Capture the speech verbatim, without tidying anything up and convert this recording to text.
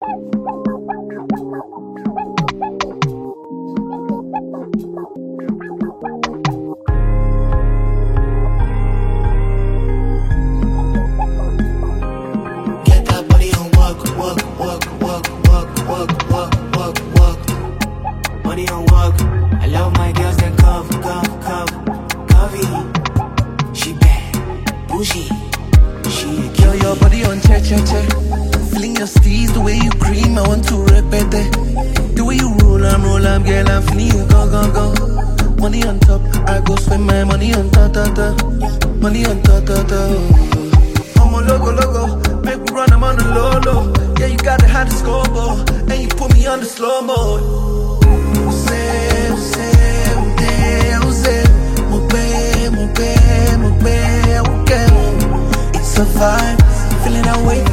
Money on walk. I love my girls that cover, cover, cover, cover. She bad, bougie. She a Girl, your body on check, check, check. Feeling your steez, the way you cream, I want to repeat it. The way you roll, I'm roll, I'm girl, I'm feeling you, go, go, go. Money on top, I go spend my money on top, top, top. Money on top, top, top. I'm on logo, logo. Make me run, I'm on the low, low. Yeah, you got the hottest scoreboard, and you put me on the slow mode. It's a vibe, feeling that way.